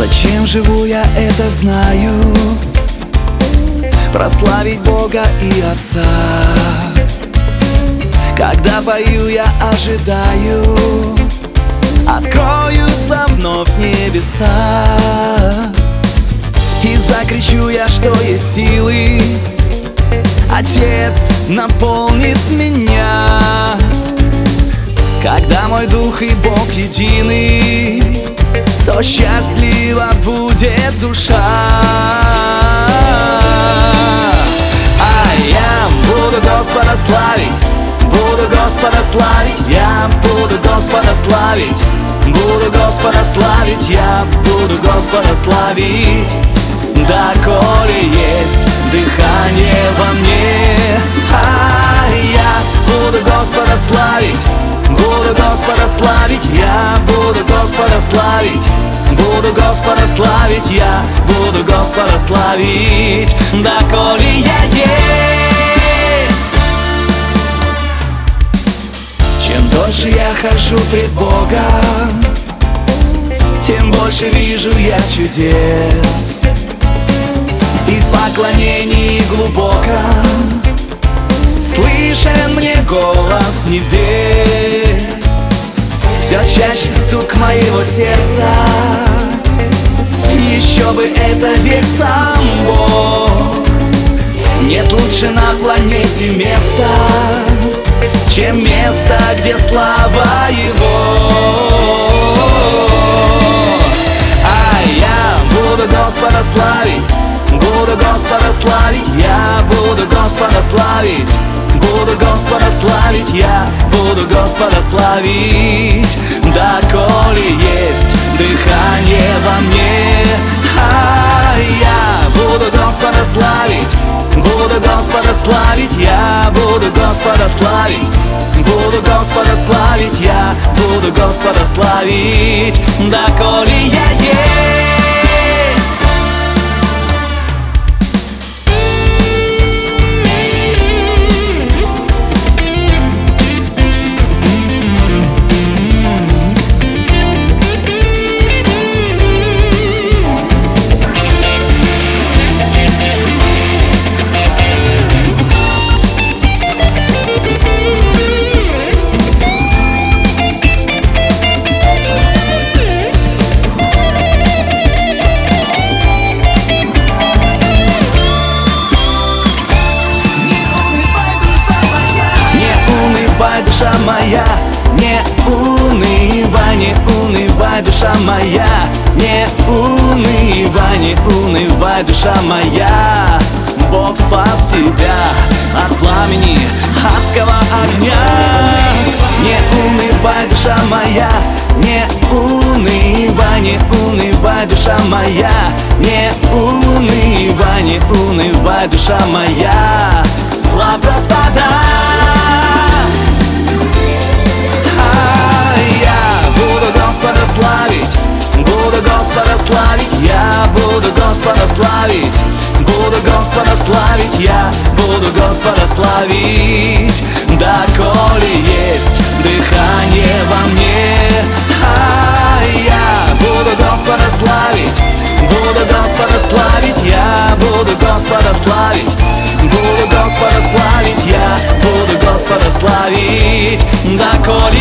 Зачем живу я, это знаю. Прославить Бога и Отца. Когда пою, я ожидаю, откроются вновь небеса. И закричу я, что есть силы. Отец наполнит меня. Когда мой дух и Бог едины, то счастлива будет душа. А я буду Господа славить, буду Господа славить, я буду Господа славить, буду Господа славить, я буду Господа славить. Доколе есть дыхание во мне, а я буду Господа славить, буду Господа славить, я буду Господа славить, буду Господа славить, я буду Господа славить. Доколе я есть. Чем дольше я хожу пред Богом, тем больше вижу я чудес. И в поклонении глубоком слышен мне голос небес. Все чаще стук моего сердца, еще бы это ведь сам Бог. Нет лучше на планете места, чем место, где слава Его. А я буду Господа славить, буду Господа славить, я буду Господа славить, буду Господа славить, я буду Господа славить. Доколе есть дыхание во мне, а я буду Господа славить, буду Господа славить, я буду Господа славить, буду Господа славить, я буду Господа славить. Доколе я есть. Душа моя, не унывай, не унывай, душа моя, не унывай, не унывай, душа моя. Бог спас тебя от пламени адского огня. Не унывай, душа моя, не унывай, не унывай, душа моя, не унывай, не унывай, душа моя. Славь Господа. Буду Господа славить, я буду Господа славить, буду Господа славить, я буду Господа славить. Доколе есть дыхание во мне, а я буду Господа славить, буду Господа славить, я буду Господа славить, буду Господа славить, я буду Господа славить. Доколе